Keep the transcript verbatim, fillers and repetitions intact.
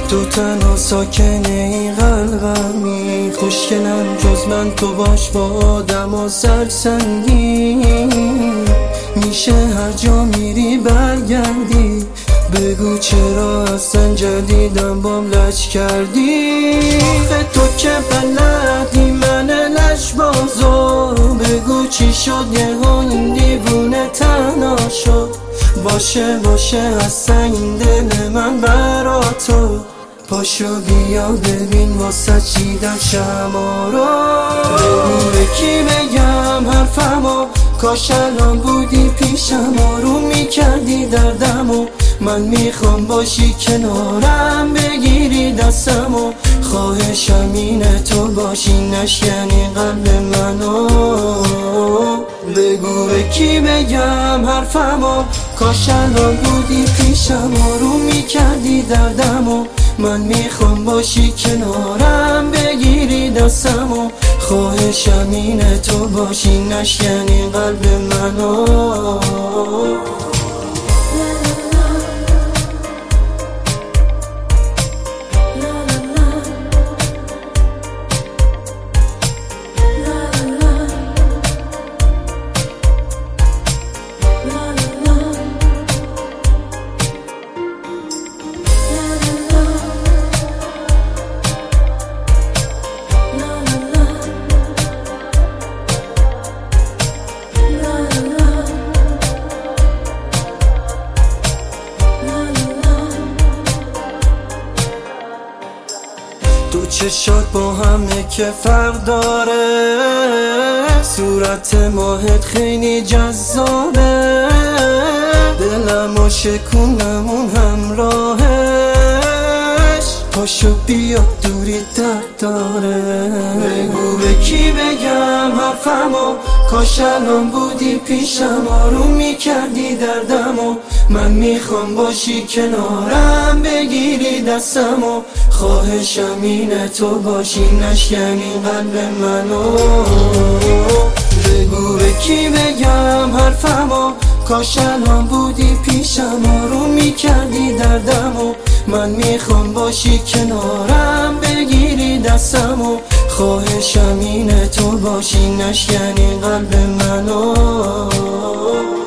تو تنها ساکن این قلبمی، خوشگلم جز من تو باش با آدم و سرسنگی. میشه هر جا میری برگردی، بگو چرا اصلا جدیدم بام لج کردی. آخه تو که بلدی من لج بازو، بگو چی شد یه ها این دیوونه تنها شد. باشه باشه اصلا این دل من برا تو، پاشو بیا ببین واسه چیدم شما رو. به کی بگم حرفمو، کاش الان بودی پیشم آروم میکردی دردمو. من میخوام باشی کنارم بگیری دستمو، خواهشم اینه تو باشی نشکنی قلب منو. بگو به کی بگم حرفمو، کاش الان بودی پیشم آروم میکردی دردمو. من میخوام باشی کنارم بگیری دستمو، خواهشم اینه تو باشی نشکنی قلب منو. تو چشات با همه که فرق داره، صورت ماهت خیلی جذابه. دلم و شکونم اون همراهش، پاشو بیا دوری درد داره. بگو به کی بگم حرفمو، کاش الان بودی پیشم آروم میکردی دردمو. من میخوام باشی کنارم بگیری دستمو، خواهشم اینه تو باشی نشکنی قلب منو. بگو به کی بگم حرفمو، کاش الان بودی پیشم آروم میکردی دردمو. من میخوام باشی کنارم بگیری دستمو، خواهشم اینه تو باشی نشکنی قلب منو.